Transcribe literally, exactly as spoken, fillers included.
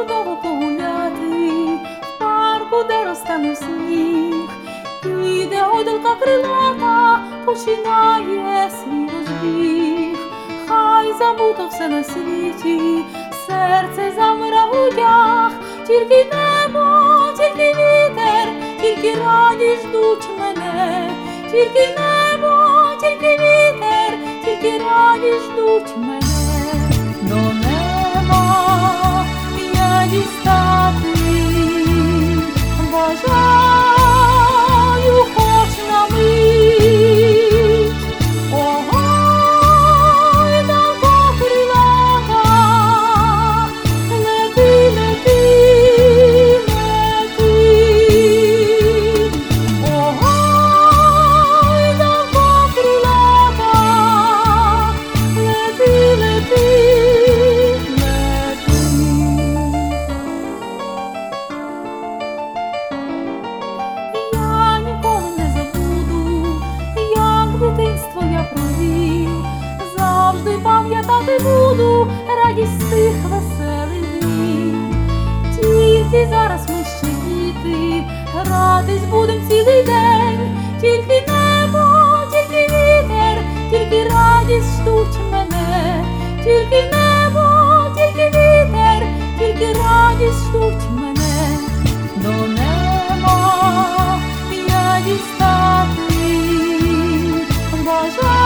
чудово погуляти в парку, де розтане сніг. Піде гойдалка крилата, починає свій розбіг. Хай забуто все на світі, серце замира в грудях. Тільки небо, тільки вітер, тільки радість ждуть мене. Тільки небо, тільки вітер, тільки радість ждуть мене. До неба я дістати бажаю хоч на мить. Ого, гойдалко крилата, лети, лети, лети. Ого, гойдалко крилата, лети, лети, лети. Я ніколи не забуду, як дитинство я провів. Завжди пам'ятати буду радість тих веселих днів. Тільки зараз ми ще діти, гратись будем цілий день. Тільки небо, тільки вітер, тільки радість ждуть мене. Тільки небо, тільки вітер, тільки радість ждуть мене. До неба я дістати бажаю